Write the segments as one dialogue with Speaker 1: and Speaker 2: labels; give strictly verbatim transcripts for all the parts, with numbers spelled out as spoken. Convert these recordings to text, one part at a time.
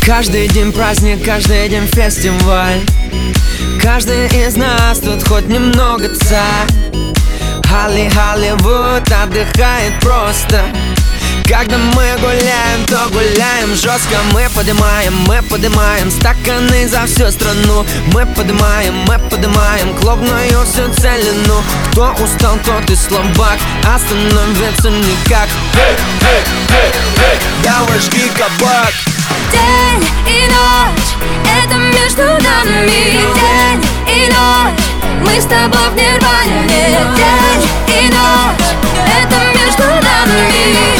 Speaker 1: Каждый день праздник, каждый день фестиваль. Каждый из нас тут хоть немного царь. Холли, Холливуд отдыхает просто. Когда мы гуляем, то гуляем жестко. Мы поднимаем, мы поднимаем стаканы за всю страну. Мы поднимаем, мы поднимаем клубную всю целину. Кто устал, тот и слабак, остановиться никак. Hey, hey, hey, hey. Давай жги кабак.
Speaker 2: День и ночь, это между нами. День и ночь, мы с тобой в нирване. День и ночь, это между нами.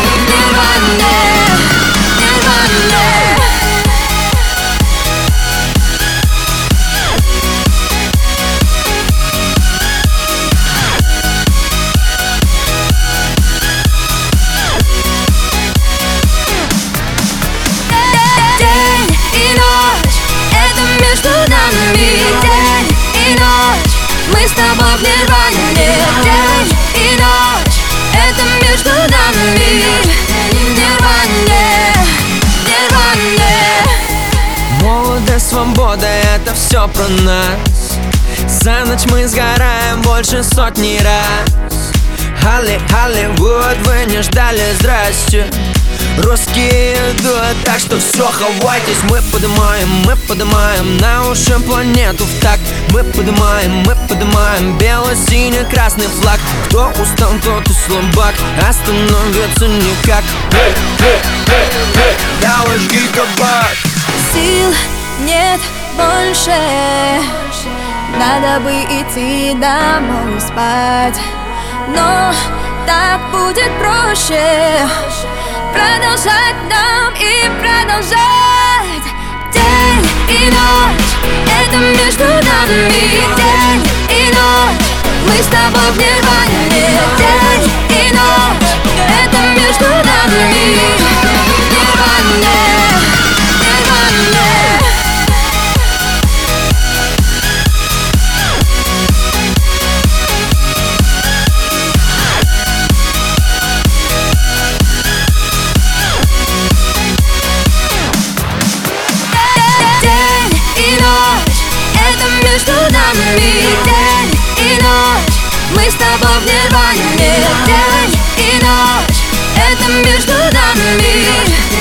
Speaker 2: Мы с тобой в нирване. День и ночь, это между нами. Нирване, нирване.
Speaker 1: Молодость, свобода, это все про нас. За ночь мы сгораем больше сотни раз. Холли, Холливуд, вы не ждали, здрасте. Русские идут, так что все, хавайтесь. Мы поднимаем, мы поднимаем на уши планету в такт. Мы поднимаем, мы поднимаем бело-синий-красный флаг. Кто устал, тот и слабак, остановиться никак. Hey, hey, hey, hey. Давай жги кабак.
Speaker 2: Сил нет больше, надо бы идти домой спать. Но так будет проще продолжать нам и продолжать. День и ночь, это между нами. День и ночь, мы с тобой в нирване. День и ночь, это между нами. Нирване, нирване. Между нами день и ночь, мы с тобой в нирване. День и ночь, это между нами.